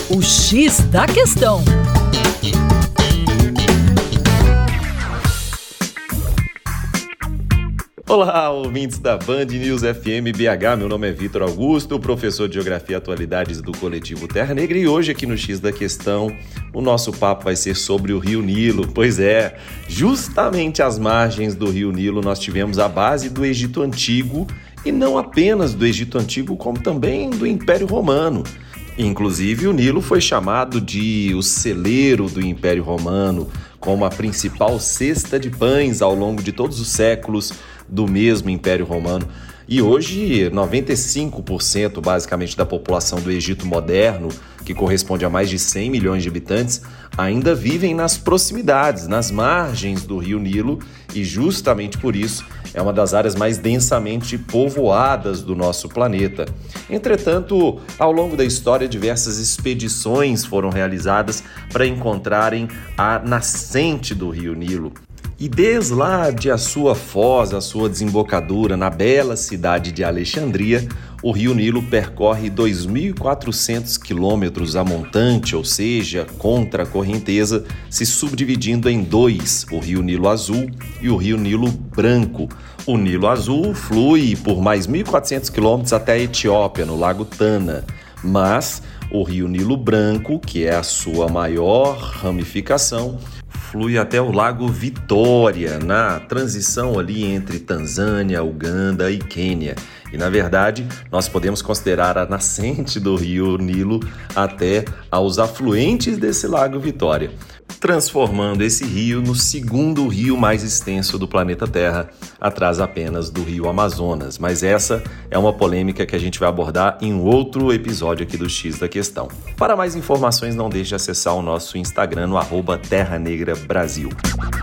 O X da Questão. Olá, ouvintes da Band News FM BH, meu nome é Vitor Augusto, professor de Geografia e Atualidades do Coletivo Terra Negra, e hoje aqui no X da Questão o nosso papo vai ser sobre o Rio Nilo. Pois é, justamente às margens do Rio Nilo nós tivemos a base do Egito Antigo, e não apenas do Egito Antigo, como também do Império Romano. Inclusive, o Nilo foi chamado de o celeiro do Império Romano, como a principal cesta de pães ao longo de todos os séculos do mesmo Império Romano. E hoje, 95% basicamente da população do Egito moderno, que corresponde a mais de 100 milhões de habitantes, ainda vivem nas proximidades, nas margens do Rio Nilo, e justamente por isso é uma das áreas mais densamente povoadas do nosso planeta. Entretanto, ao longo da história, diversas expedições foram realizadas para encontrarem a nascente do Rio Nilo. E desde lá de a sua foz, a sua desembocadura na bela cidade de Alexandria, o Rio Nilo percorre 2.400 quilômetros a montante, ou seja, contra a correnteza, se subdividindo em dois, o Rio Nilo Azul e o Rio Nilo Branco. O Nilo Azul flui por mais 1.400 quilômetros até a Etiópia, no Lago Tana, mas o Rio Nilo Branco, que é a sua maior ramificação, flui até o Lago Vitória, na transição ali entre Tanzânia, Uganda e Quênia. E, na verdade, nós podemos considerar a nascente do Rio Nilo até aos afluentes desse Lago Vitória, transformando esse rio no segundo rio mais extenso do planeta Terra, atrás apenas do Rio Amazonas. Mas essa é uma polêmica que a gente vai abordar em um outro episódio aqui do X da Questão. Para mais informações, não deixe de acessar o nosso Instagram no @TerraNegraBrasil.